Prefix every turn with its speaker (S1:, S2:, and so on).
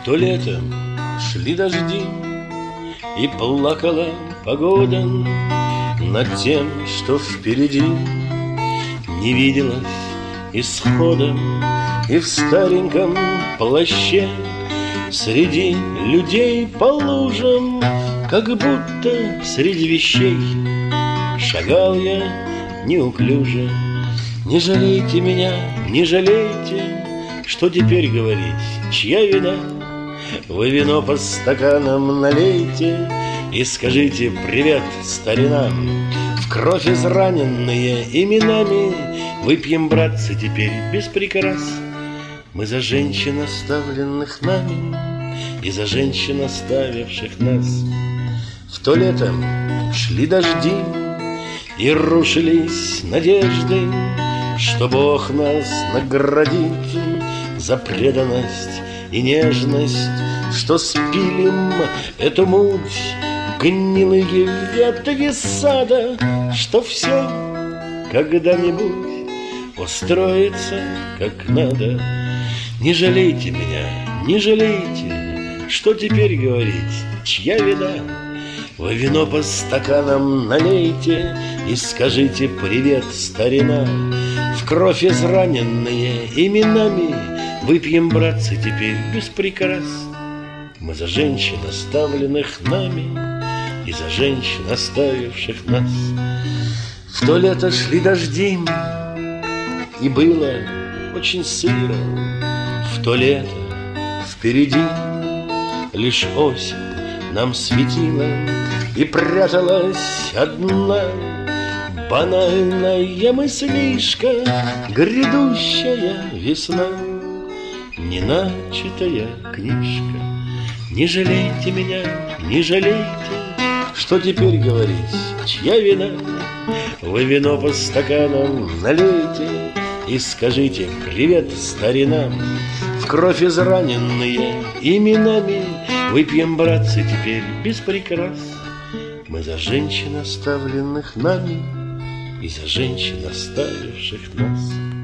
S1: То лето шли дожди, и плакала погода над тем, что впереди не виделось исхода. И в стареньком плаще среди людей по лужам, как будто среди вещей, шагал я неуклюже. Не жалейте меня, не жалейте, что теперь говорить, чья вина? Вы вино по стаканам налейте и скажите привет, старина. В кровь израненные именами выпьем, братцы, теперь без прикрас. Мы за женщин, оставленных нами, и за женщин, оставивших нас. В то лето шли дожди, и рушились надежды, что Бог нас наградит за преданность и нежность, что спилим эту муть гнилые ветви сада, что все когда-нибудь устроится как надо. Не жалейте меня, не жалейте, что теперь говорить, чья вина? Вы вино по стаканам налейте и скажите привет, старина. В кровь израненные именами выпьем, братцы, теперь без прикрас. Мы за женщин, оставленных нами, и за женщин, оставивших нас. В то лето шли дожди, и было очень сыро. В то лето впереди лишь осень нам светила, и пряталась одна банальная мыслишка, грядущая весна, неначатая книжка. Не жалейте меня, не жалейте, что теперь говорить, чья вина? Вы вино по стаканам налейте и скажите привет, старина. В кровь израненные именами выпьем, братцы, теперь без прикрас. Мы за женщин, оставленных нами, и за женщин, оставивших нас.